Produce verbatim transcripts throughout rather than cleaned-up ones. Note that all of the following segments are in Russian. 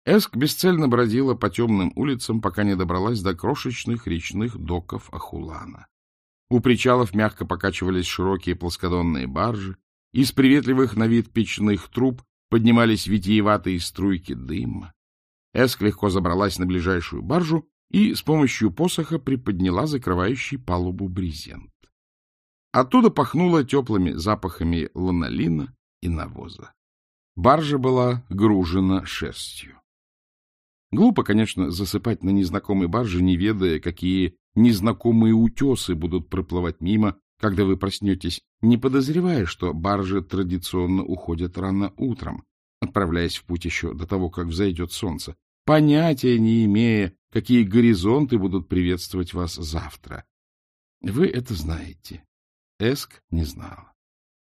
Эск бесцельно бродила по темным улицам, пока не добралась до крошечных речных доков Ахулана. У причалов мягко покачивались широкие плоскодонные баржи, из приветливых на вид печных труб поднимались витиеватые струйки дыма. Эск легко забралась на ближайшую баржу и с помощью посоха приподняла закрывающий палубу брезент. Оттуда пахнуло теплыми запахами ланолина и навоза. Баржа была гружена шерстью. Глупо, конечно, засыпать на незнакомой барже, не ведая, какие незнакомые утесы будут проплывать мимо, когда вы проснетесь, не подозревая, что баржи традиционно уходят рано утром, отправляясь в путь еще до того, как взойдет солнце, понятия не имея, какие горизонты будут приветствовать вас завтра. Вы это знаете. Эск не знала.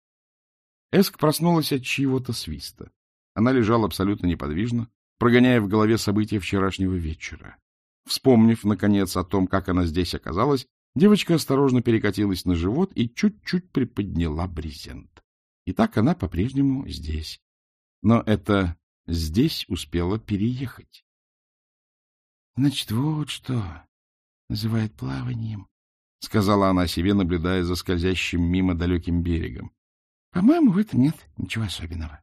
Эск проснулась от чьего-то свиста. Она лежала абсолютно неподвижно, прогоняя в голове события вчерашнего вечера. Вспомнив, наконец, о том, как она здесь оказалась, девочка осторожно перекатилась на живот и чуть-чуть приподняла брезент. И так она по-прежнему здесь. Но это здесь успела переехать. — Значит, вот что называют плаванием, — сказала она себе, наблюдая за скользящим мимо далеким берегом. — По-моему, в этом нет ничего особенного.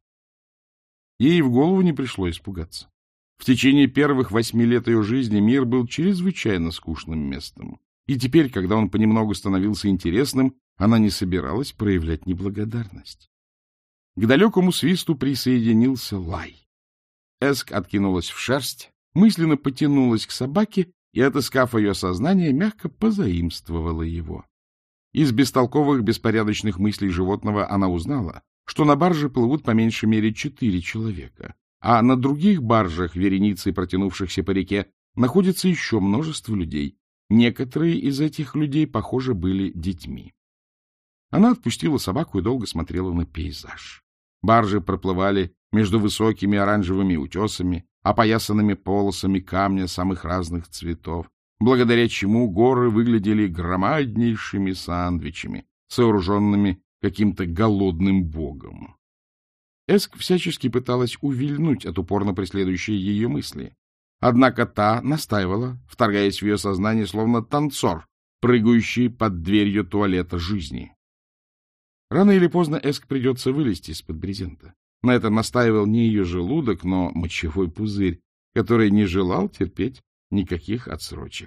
Ей в голову не пришло испугаться. В течение первых восьми лет ее жизни мир был чрезвычайно скучным местом. И теперь, когда он понемногу становился интересным, она не собиралась проявлять неблагодарность. К далекому свисту присоединился лай. Эск откинулась в шерсть, мысленно потянулась к собаке и, отыскав ее сознание, мягко позаимствовала его. Из бестолковых, беспорядочных мыслей животного она узнала, что на барже плывут по меньшей мере четыре человека, а на других баржах, вереницей протянувшихся по реке, находится еще множество людей. Некоторые из этих людей, похоже, были детьми. Она отпустила собаку и долго смотрела на пейзаж. Баржи проплывали между высокими оранжевыми утесами, опоясанными полосами камня самых разных цветов, благодаря чему горы выглядели громаднейшими сандвичами, сооруженными каким-то голодным богом. Эск всячески пыталась увильнуть от упорно преследующей ее мысли. Однако та настаивала, вторгаясь в ее сознание, словно танцор, прыгающий под дверью туалета жизни. Рано или поздно Эск придется вылезти из-под брезента. На это настаивал не ее желудок, но мочевой пузырь, который не желал терпеть никаких отсрочек.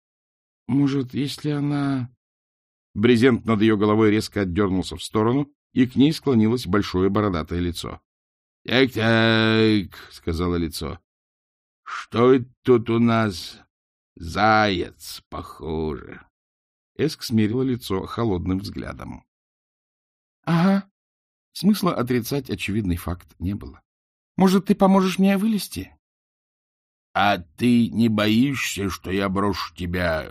Может, если она... Брезент над ее головой резко отдернулся в сторону, и к ней склонилось большое бородатое лицо. — Так-так, — сказала лицо. — Что это тут у нас? Заяц, похоже. Эск смерила лицо холодным взглядом. — Ага. Смысла отрицать очевидный факт не было. — Может, ты поможешь мне вылезти? — А ты не боишься, что я брошу тебя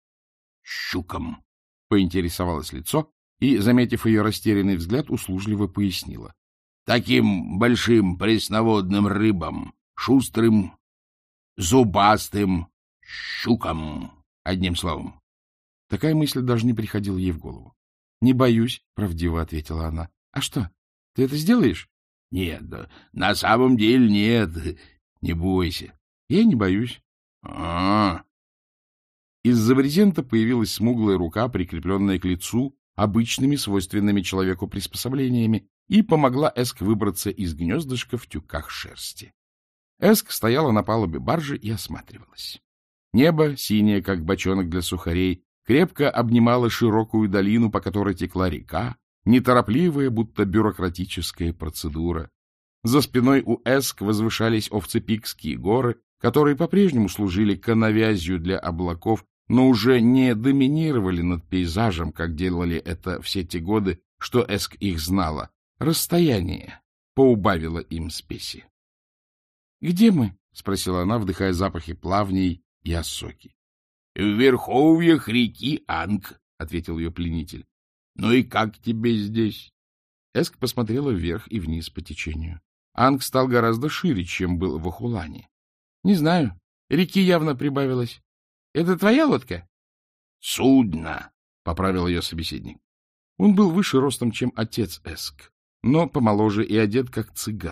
щуком? — поинтересовалось лицо и, заметив ее растерянный взгляд, услужливо пояснила. — Таким большим пресноводным рыбам, шустрым, зубастым щуком, одним словом. Такая мысль даже не приходила ей в голову. — Не боюсь, — правдиво ответила она. — А что, ты это сделаешь? — Нет, да, на самом деле нет, не бойся. — Я не боюсь. — А-а-а. Из-за брезента появилась смуглая рука, прикрепленная к лицу обычными, свойственными человеку приспособлениями, и помогла Эск выбраться из гнездышка в тюках шерсти. Эск стояла на палубе баржи и осматривалась. Небо, синее, как бочонок для сухарей, крепко обнимало широкую долину, по которой текла река, неторопливая, будто бюрократическая процедура. За спиной у Эск возвышались Овцепикские горы, которые по-прежнему служили коновязью для облаков, но уже не доминировали над пейзажем, как делали это все те годы, что Эск их знала. Расстояние поубавило им спеси. — Где мы? — спросила она, вдыхая запахи плавней и осоки. — В верховьях реки Анг, — ответил ее пленитель. — Ну и как тебе здесь? Эск посмотрела вверх и вниз по течению. Анг стал гораздо шире, чем был в Ахулане. — Не знаю. Реки явно прибавилось. — Это твоя лодка? — Судно, — поправил ее собеседник. Он был выше ростом, чем отец Эск, но помоложе и одет, как цыган.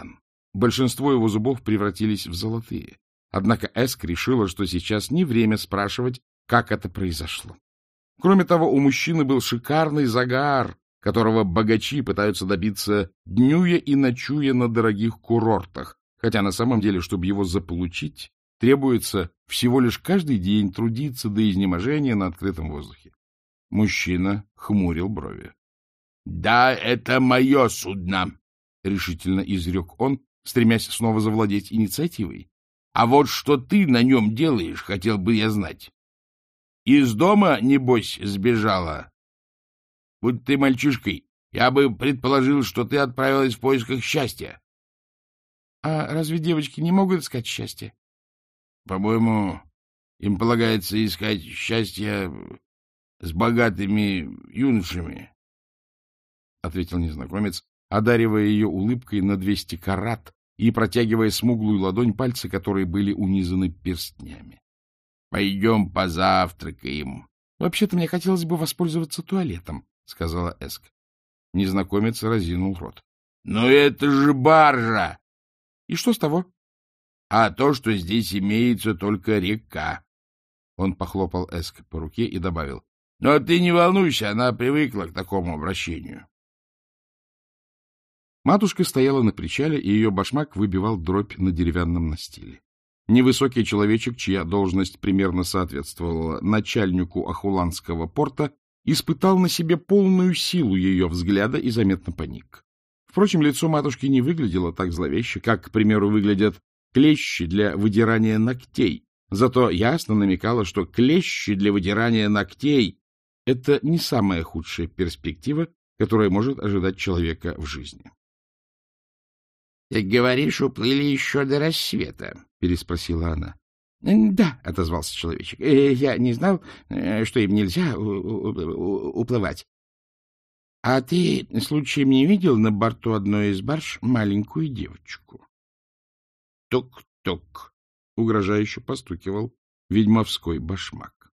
Большинство его зубов превратились в золотые. Однако Эск решила, что сейчас не время спрашивать, как это произошло. Кроме того, у мужчины был шикарный загар, которого богачи пытаются добиться днюя и ночуя на дорогих курортах, хотя на самом деле, чтобы его заполучить, требуется всего лишь каждый день трудиться до изнеможения на открытом воздухе. Мужчина хмурил брови. — Да, это мое судно, — решительно изрек он, стремясь снова завладеть инициативой. — А вот что ты на нем делаешь, хотел бы я знать. Из дома, небось, сбежала? Будь ты мальчишкой, я бы предположил, что ты отправилась в поисках счастья. — А разве девочки не могут искать счастье? — По-моему, им полагается искать счастье с богатыми юношами, — ответил незнакомец, одаривая ее улыбкой на двести карат и протягивая смуглую ладонь, пальцы которой были унизаны перстнями. — Пойдем позавтракаем. — Вообще-то мне хотелось бы воспользоваться туалетом, — сказала Эск. Незнакомец разинул рот. — Но это же баржа! — И что с того? — А то, что здесь имеется только река. Он похлопал Эск по руке и добавил. — Но ты не волнуйся, она привыкла к такому обращению. Матушка стояла на причале, и ее башмак выбивал дробь на деревянном настиле. Невысокий человечек, чья должность примерно соответствовала начальнику Ахуланского порта, испытал на себе полную силу ее взгляда и заметно поник. Впрочем, лицо матушки не выглядело так зловеще, как, к примеру, выглядят клещи для выдирания ногтей. Зато ясно намекало, что клещи для выдирания ногтей — это не самая худшая перспектива, которая может ожидать человека в жизни. — Ты говоришь, уплыли еще до рассвета? — переспросила она. — Да, — отозвался человечек. — Я не знал, что им нельзя уплывать. — А ты случаем не видел на борту одной из барж маленькую девочку? Тук-тук, — угрожающе постукивал ведьмовской башмак.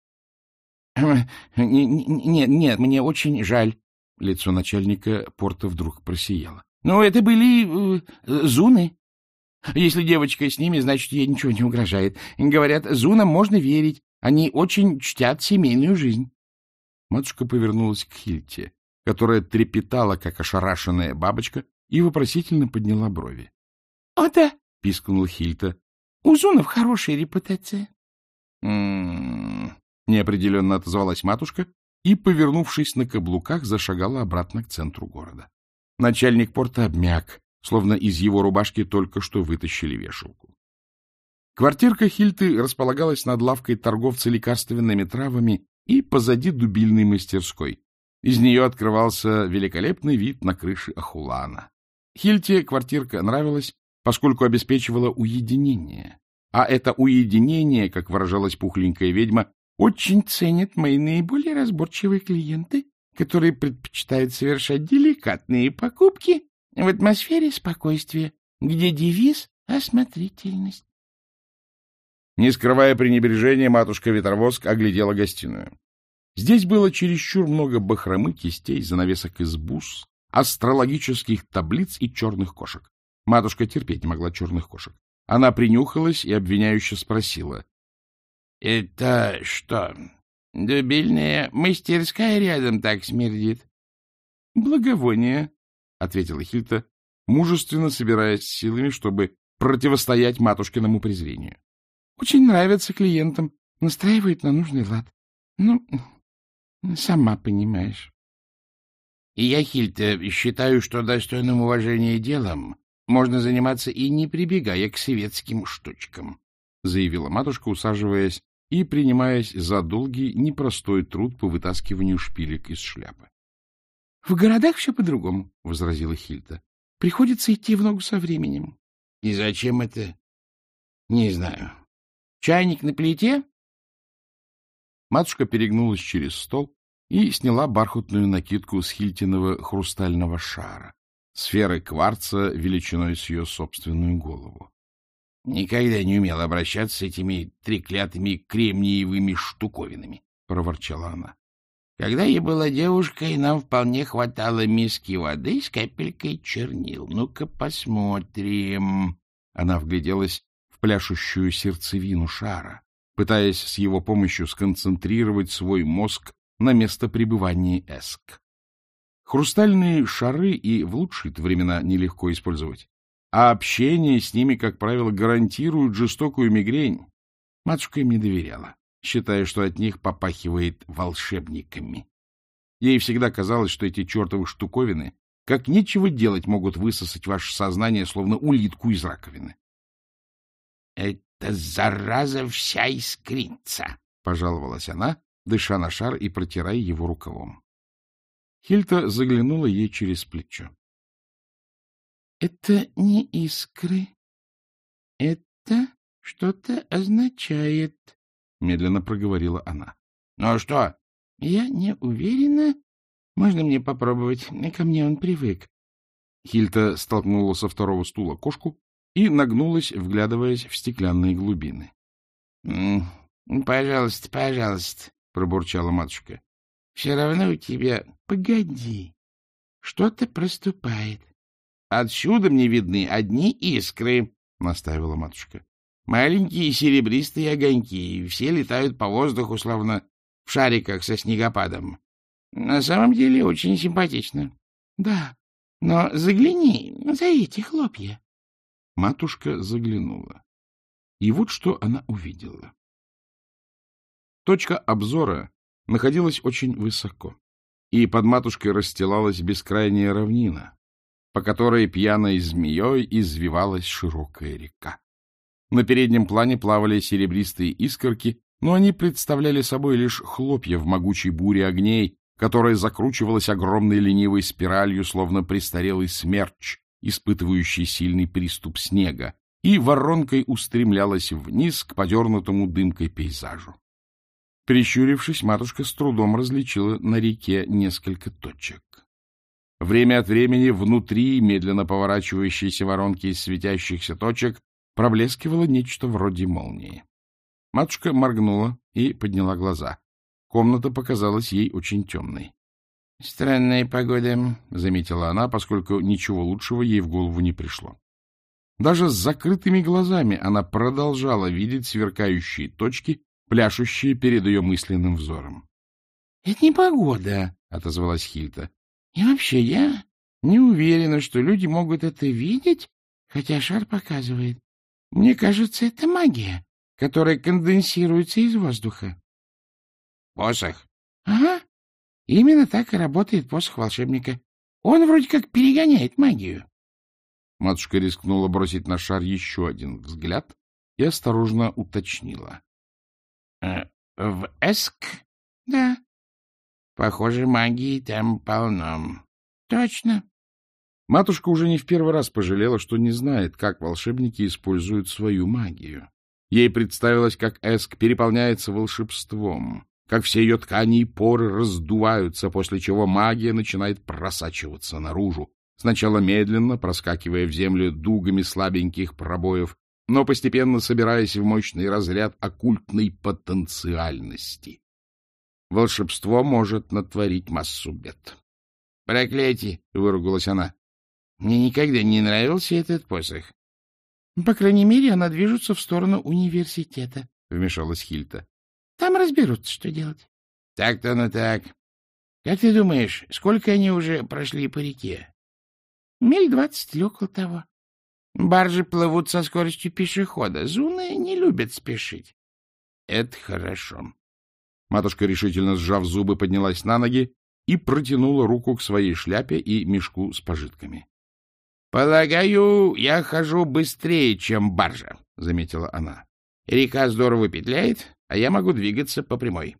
— Нет, нет, мне очень жаль. Лицо начальника порта вдруг просияло. — Ну, это были э, зуны. Если девочка с ними, значит, ей ничего не угрожает. Говорят, зунам можно верить. Они очень чтят семейную жизнь. Матушка повернулась к Хильте, которая трепетала, как ошарашенная бабочка, и вопросительно подняла брови. — О, да, — пискнула Хильта. — У зунов хорошая репутация. М-м-м, неопределенно отозвалась матушка и, повернувшись на каблуках, зашагала обратно к центру города. Начальник порта обмяк, словно из его рубашки только что вытащили вешалку. Квартирка Хильты располагалась над лавкой торговца лекарственными травами и позади дубильной мастерской. Из нее открывался великолепный вид на крыши Ахулана. Хильте квартирка нравилась, поскольку обеспечивала уединение. А это уединение, как выражалась пухленькая ведьма, очень ценят мои наиболее разборчивые клиенты, которые предпочитают совершать деликатные покупки в атмосфере спокойствия, где девиз — осмотрительность. Не скрывая пренебрежения, матушка-ветровоск оглядела гостиную. Здесь было чересчур много бахромы, кистей, занавесок из бус, астрологических таблиц и черных кошек. Матушка терпеть не могла черных кошек. Она принюхалась и обвиняюще спросила. — Это что, дубильная мастерская рядом так смердит? — Благовоние, — ответила Хильта, мужественно собираясь силами, чтобы противостоять матушкиному презрению. — Очень нравится клиентам, настраивает на нужный лад. Ну, сама понимаешь. — И я, Хильта, считаю, что достойным уважения делом можно заниматься и не прибегая к светским штучкам, — заявила матушка, усаживаясь и принимаясь за долгий, непростой труд по вытаскиванию шпилек из шляпы. — В городах все по-другому, — возразила Хильта. — Приходится идти в ногу со временем. — И зачем это? — Не знаю. — Чайник на плите? Матушка перегнулась через стол и сняла бархатную накидку с Хильтиного хрустального шара, сферы кварца величиной с ее собственную голову. — Никогда не умела обращаться с этими треклятыми кремниевыми штуковинами, — проворчала она. Когда я была девушкой, нам вполне хватало миски воды с капелькой чернил. Ну-ка посмотрим. Она вгляделась в пляшущую сердцевину шара, пытаясь с его помощью сконцентрировать свой мозг на местопребывании Эск. Хрустальные шары и в лучшие-то времена нелегко использовать, а общение с ними, как правило, гарантирует жестокую мигрень. Матушка им не доверяла, считая, что от них попахивает волшебниками. Ей всегда казалось, что эти чертовы штуковины как нечего делать могут высосать ваше сознание, словно улитку из раковины. — Это зараза вся искрится, — пожаловалась она, дыша на шар и протирая его рукавом. Хильта заглянула ей через плечо. — Это не искры. Это что-то означает, — медленно проговорила она. — Ну что? — Я не уверена. Можно мне попробовать? Ко мне он привык. Хильта столкнула со второго стула кошку и нагнулась, вглядываясь в стеклянные глубины. — Пожалуйста, пожалуйста, — пробурчала матушка. — Все равно у тебя... Погоди. Что-то проступает. — Отсюда мне видны одни искры, — наставила матушка. — Маленькие серебристые огоньки, все летают по воздуху, словно в шариках со снегопадом. На самом деле очень симпатично. — Да, но загляни за эти хлопья. Матушка заглянула. И вот что она увидела. Точка обзора находилась очень высоко, и под матушкой расстилалась бескрайняя равнина, по которой пьяной змеей извивалась широкая река. На переднем плане плавали серебристые искорки, но они представляли собой лишь хлопья в могучей буре огней, которая закручивалась огромной ленивой спиралью, словно престарелый смерч, испытывающий сильный приступ снега, и воронкой устремлялась вниз к подернутому дымкой пейзажу. Прищурившись, матушка с трудом различила на реке несколько точек. Время от времени внутри медленно поворачивающейся воронки из светящихся точек проблескивало нечто вроде молнии. Матушка моргнула и подняла глаза. Комната показалась ей очень темной. — Странная погода, — заметила она, поскольку ничего лучшего ей в голову не пришло. Даже с закрытыми глазами она продолжала видеть сверкающие точки, пляшущие перед ее мысленным взором. — Это не погода, — отозвалась Хильта. — И вообще я не уверена, что люди могут это видеть, хотя шар показывает. Мне кажется, это магия, которая конденсируется из воздуха. — Посох? — Ага. Именно так и работает посох волшебника. Он вроде как перегоняет магию. Матушка рискнула бросить на шар еще один взгляд и осторожно уточнила. Э, — В Эск? — Да. — Похоже, магии там полно. — Точно. Матушка уже не в первый раз пожалела, что не знает, как волшебники используют свою магию. Ей представилось, как Эск переполняется волшебством, как все ее ткани и поры раздуваются, после чего магия начинает просачиваться наружу, сначала медленно, проскакивая в землю дугами слабеньких пробоев, но постепенно собираясь в мощный разряд оккультной потенциальности. Волшебство может натворить массу бед. — Проклятие! — выругалась она. — Мне никогда не нравился этот посох. — По крайней мере, она движется в сторону университета, — вмешалась Хильта. — Там разберутся, что делать. — Так-то оно так. Как ты думаешь, сколько они уже прошли по реке? — Миль двадцать или около того. Баржи плывут со скоростью пешехода. Зуны не любят спешить. — Это хорошо. Матушка, решительно сжав зубы, поднялась на ноги и протянула руку к своей шляпе и мешку с пожитками. — Полагаю, я хожу быстрее, чем баржа, — заметила она. — Река здорово петляет, а я могу двигаться по прямой.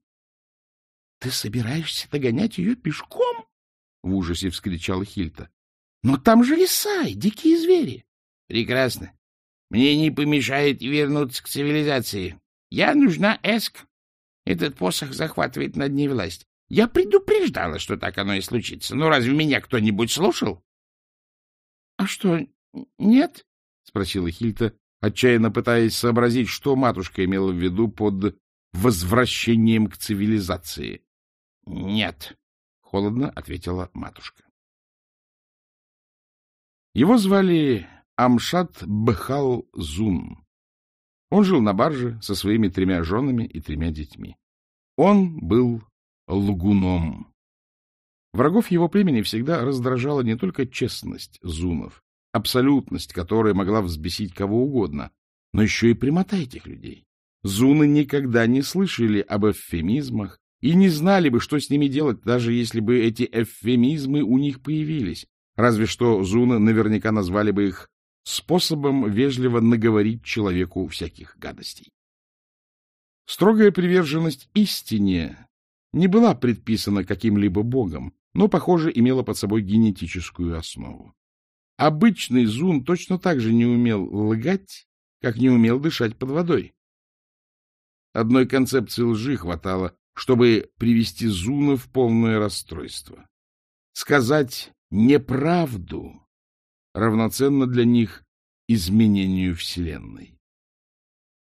— Ты собираешься догонять ее пешком? — в ужасе вскричала Хильта. — Но там же леса и дикие звери. — Прекрасно. Мне не помешает вернуться к цивилизации. Я нужна Эск. Этот посох захватывает над ней власть. Я предупреждала, что так оно и случится. Но разве меня кто-нибудь слушал? — А что, нет? — спросила Хильта, отчаянно пытаясь сообразить, что матушка имела в виду под возвращением к цивилизации. — Нет, — холодно ответила матушка. Его звали Амшат Бхал-Зун. Он жил на барже со своими тремя женами и тремя детьми. Он был лгуном. Врагов его племени всегда раздражала не только честность зунов, абсолютность, которая могла взбесить кого угодно, но еще и прямота этих людей. Зуны никогда не слышали об эвфемизмах и не знали бы, что с ними делать, даже если бы эти эвфемизмы у них появились. Разве что зуны наверняка назвали бы их способом вежливо наговорить человеку всяких гадостей. Строгая приверженность истине не была предписана каким-либо богом, но, похоже, имела под собой генетическую основу. Обычный зун точно так же не умел лгать, как не умел дышать под водой. Одной концепции лжи хватало, чтобы привести зуна в полное расстройство. Сказать неправду равноценно для них изменению Вселенной.